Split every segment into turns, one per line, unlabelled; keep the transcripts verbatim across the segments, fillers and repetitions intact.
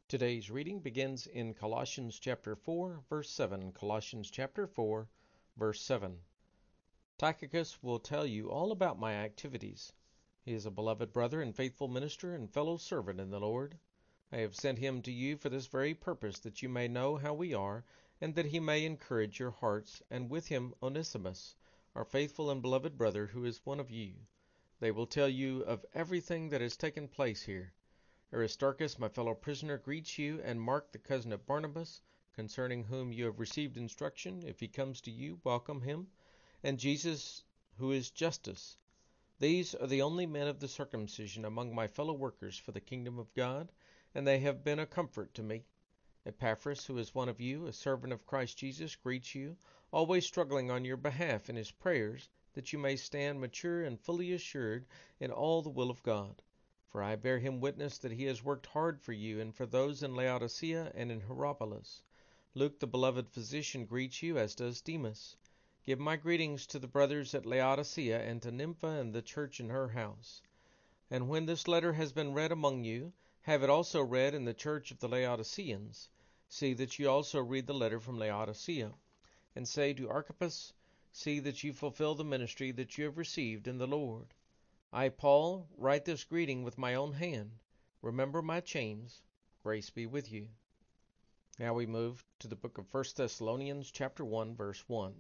Today's reading begins in Colossians chapter four, verse seven. Colossians chapter four, verse seven. Tychicus will tell you all about my activities. He is a beloved brother and faithful minister and fellow servant in the Lord. I have sent him to you for this very purpose, that you may know how we are, and that he may encourage your hearts, and with him Onesimus, our faithful and beloved brother, who is one of you. They will tell you of everything that has taken place here. Aristarchus, my fellow prisoner, greets you, and Mark, the cousin of Barnabas, concerning whom you have received instruction. If he comes to you, welcome him. And Jesus, who is Justus. These are the only men of the circumcision among my fellow workers for the kingdom of God, and they have been a comfort to me. Epaphras, who is one of you, a servant of Christ Jesus, greets you, always struggling on your behalf in his prayers, that you may stand mature and fully assured in all the will of God. For I bear him witness that he has worked hard for you and for those in Laodicea and in Hierapolis. Luke, the beloved physician, greets you, as does Demas. Give my greetings to the brothers at Laodicea and to Nympha and the church in her house. And when this letter has been read among you, have it also read in the church of the Laodiceans. See that you also read the letter from Laodicea. And say to Archippus, see that you fulfill the ministry that you have received in the Lord. I, Paul, write this greeting with my own hand. Remember my chains. Grace be with you. Now we move to the book of First Thessalonians chapter one, verse one.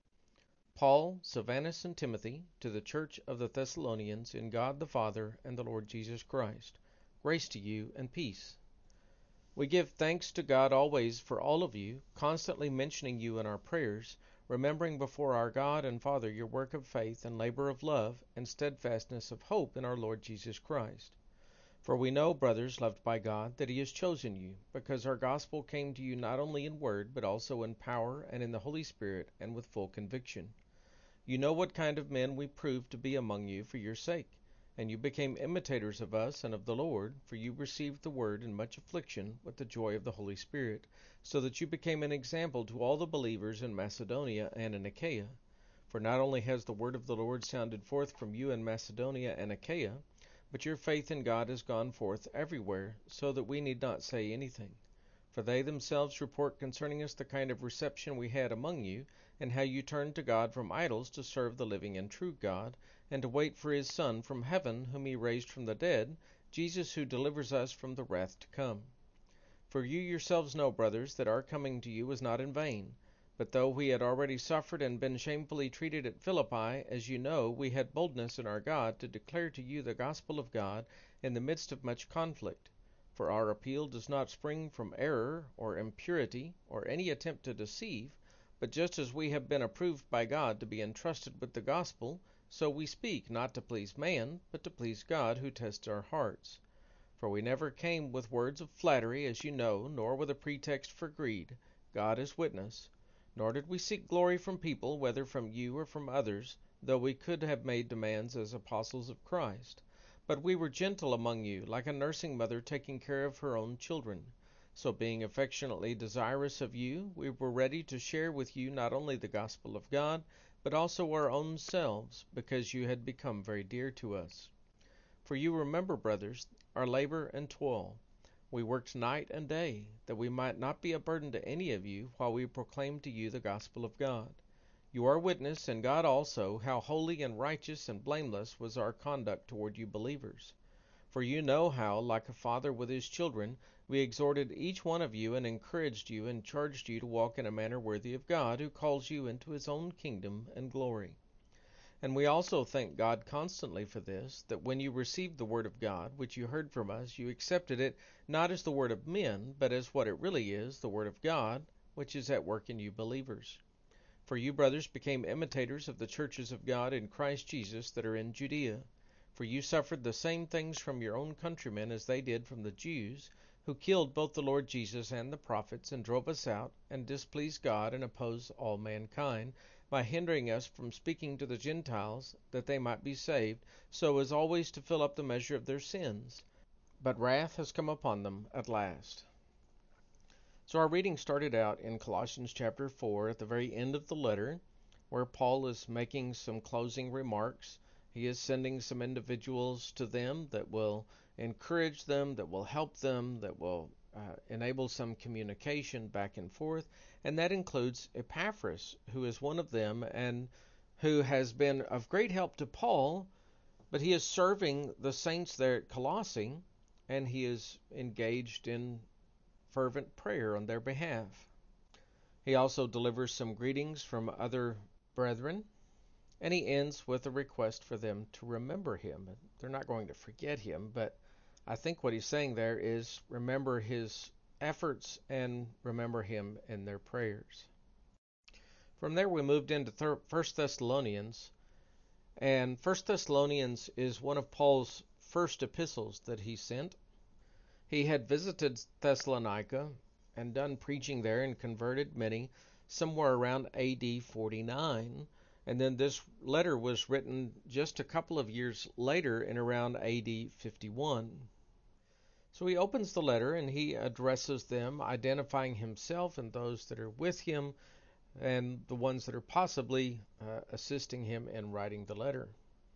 Paul, Silvanus, and Timothy, to the church of the Thessalonians in God the Father and the Lord Jesus Christ. Grace to you and peace. We give thanks to God always for all of you, constantly mentioning you in our prayers, remembering before our God and Father your work of faith and labor of love and steadfastness of hope in our Lord Jesus Christ. For we know, brothers loved by God, that he has chosen you, because our gospel came to you not only in word, but also in power and in the Holy Spirit and with full conviction. You know what kind of men we proved to be among you for your sake, and you became imitators of us and of the Lord, for you received the word in much affliction with the joy of the Holy Spirit, so that you became an example to all the believers in Macedonia and in Achaia. For not only has the word of the Lord sounded forth from you in Macedonia and Achaia, but your faith in God has gone forth everywhere, so that we need not say anything. For they themselves report concerning us the kind of reception we had among you, and how you turned to God from idols to serve the living and true God, and to wait for his Son from heaven, whom he raised from the dead, Jesus, who delivers us from the wrath to come. For you yourselves know, brothers, that our coming to you was not in vain. But though we had already suffered and been shamefully treated at Philippi, as you know, we had boldness in our God to declare to you the gospel of God in the midst of much conflict. For our appeal does not spring from error or impurity or any attempt to deceive, but just as we have been approved by God to be entrusted with the gospel, so we speak, not to please man, but to please God, who tests our hearts. For we never came with words of flattery, as you know, nor with a pretext for greed. God is witness. Nor did we seek glory from people, whether from you or from others, though we could have made demands as apostles of Christ. But we were gentle among you, like a nursing mother taking care of her own children. So being affectionately desirous of you, we were ready to share with you not only the gospel of God, but also our own selves, because you had become very dear to us. For you remember, brothers, our labor and toil. We worked night and day, that we might not be a burden to any of you, while we proclaimed to you the gospel of God. You are witness, and God also, how holy and righteous and blameless was our conduct toward you believers. For you know how, like a father with his children, we exhorted each one of you and encouraged you and charged you to walk in a manner worthy of God, who calls you into his own kingdom and glory. And we also thank God constantly for this, that when you received the word of God, which you heard from us, you accepted it not as the word of men, but as what it really is, the word of God, which is at work in you believers. For you, brothers, became imitators of the churches of God in Christ Jesus that are in Judea. For you suffered the same things from your own countrymen as they did from the Jews, who killed both the Lord Jesus and the prophets, and drove us out, and displeased God, and opposed all mankind, by hindering us from speaking to the Gentiles, that they might be saved, so as always to fill up the measure of their sins. But wrath has come upon them at last. So our reading started out in Colossians chapter four, at the very end of the letter, where Paul is making some closing remarks. He is sending some individuals to them that will encourage them, that will help them, that will uh, enables some communication back and forth, and that includes Epaphras, who is one of them and who has been of great help to Paul, but he is serving the saints there at Colossae, and he is engaged in fervent prayer on their behalf. He also delivers some greetings from other brethren, and he ends with a request for them to remember him. They're not going to forget him, but I think what he's saying there is remember his efforts and remember him in their prayers. From there we moved into First Thessalonians, and First Thessalonians is one of Paul's first epistles that he sent. He had visited Thessalonica and done preaching there and converted many somewhere around A D forty-nine. And then this letter was written just a couple of years later in around A D fifty-one. So he opens the letter and he addresses them, identifying himself and those that are with him and the ones that are possibly uh, assisting him in writing the letter.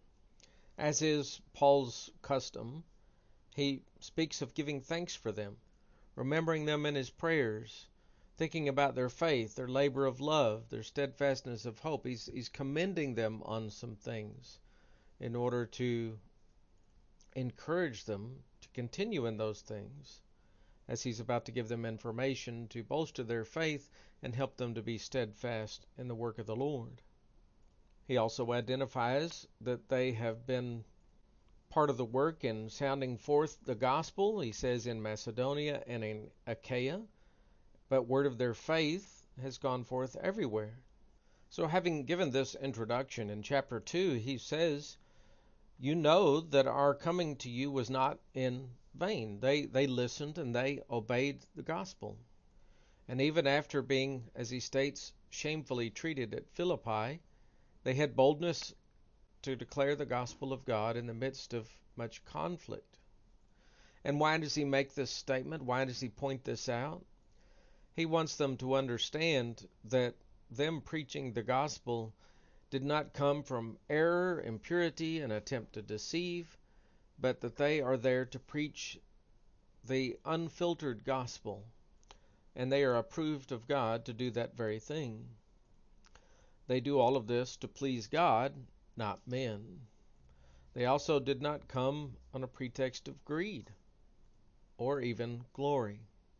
As is Paul's custom, he speaks of giving thanks for them, remembering them in his prayers, thinking about their faith, their labor of love, their steadfastness of hope. He's, he's commending them on some things in order to encourage them to continue in those things, as he's about to give them information to bolster their faith and help them to be steadfast in the work of the Lord. He also identifies that they have been part of the work in sounding forth the gospel, he says, in Macedonia and in Achaia, but word of their faith has gone forth everywhere. So having given this introduction in chapter two, he says, you know that our coming to you was not in vain. They, they listened and they obeyed the gospel. And even after being, as he states, shamefully treated at Philippi, they had boldness to declare the gospel of God in the midst of much conflict. And why does he make this statement? Why does he point this out? He wants them to understand that them preaching the gospel did not come from error, impurity, and attempt to deceive, but that they are there to preach the unfiltered gospel, and they are approved of God to do that very thing. They do all of this to please God, not men. They also did not come on a pretext of greed or even glory.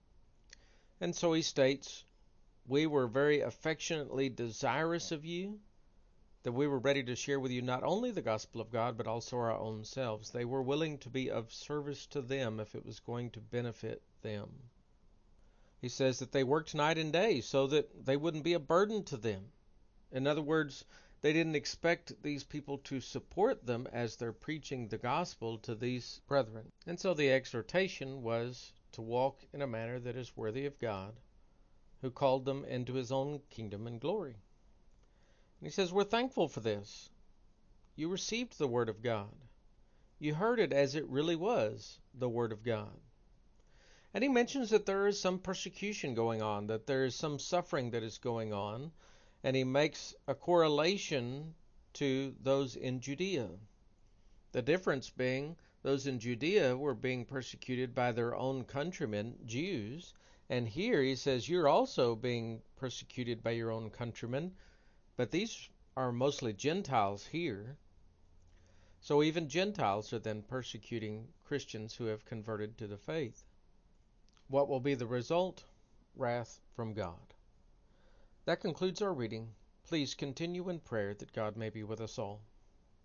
And so he states, we were very affectionately desirous of you, that we were ready to share with you not only the gospel of God, but also our own selves. They were willing to be of service to them if it was going to benefit them. He says that they worked night and day so that they wouldn't be a burden to them. In other words, they didn't expect these people to support them as they're preaching the gospel to these brethren. And so the exhortation was to walk in a manner that is worthy of God, who called them into his own kingdom and glory. And he says, we're thankful for this. You received the word of God. You heard it as it really was, the word of God. And he mentions that there is some persecution going on, that there is some suffering that is going on, and he makes a correlation to those in Judea. The difference being those in Judea were being persecuted by their own countrymen, Jews, and here he says you're also being persecuted by your own countrymen, but these are mostly Gentiles here. So even Gentiles are then persecuting Christians who have converted to the faith. What will be the result? Wrath from God. That concludes our reading. Please continue in prayer that God may be with us all.